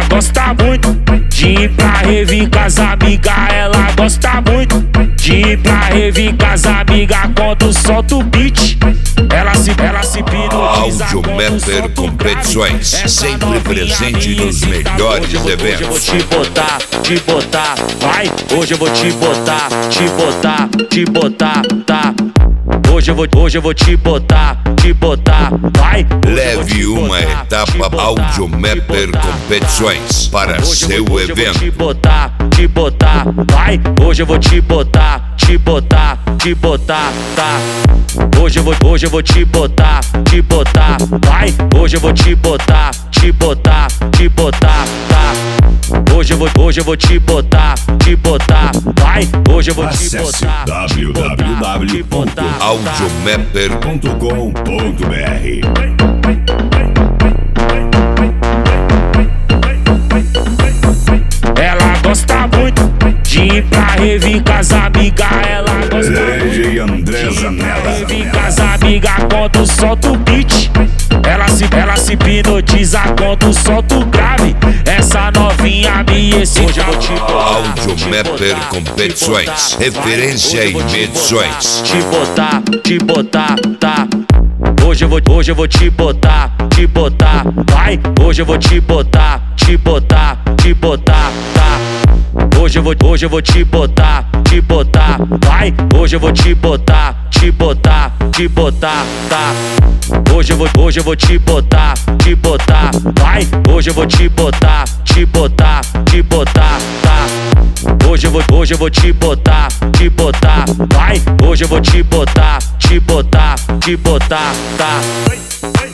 gosta muito de ir pra rave com as amigas. Ela gosta muito de ir pra rave com as amigas. Quando solta o beat, ela se hipnotiza. Audiomapper Competições, sempre presente nos melhores eventos. Hoje eu vou te botar, vai. Hoje eu vou te botar, tá. Hoje eu vou te botar, vai. Leve uma etapa Audiomapper Competições para seu evento. Te botar, vai. Hoje eu vou te botar, tá. Hoje eu vou te botar, vai. Hoje eu vou te botar, tá. Hoje eu vou te botar, vai. Hoje eu vou te botar, www.audiomapper.com.br. Ela gosta muito de ir pra rave com as amigas. Ela gosta muito de ir pra reve com as amigas. Quando solta o beat, ela se hipnotiza. Quando solta o grave, essa novinha me excita. Hoje eu vou te botar, Audiomapper Competições, referência em medições. Te botar, tá. Hoje eu vou te botar, vai. Hoje eu vou te botar, tá. Hoje eu vou te botar, vai. Hoje eu vou te botar, tá. Hoje eu vou te botar, vai. Hoje eu vou te botar, tá. Hoje eu vou te botar, vai. Hoje eu vou te botar, tá.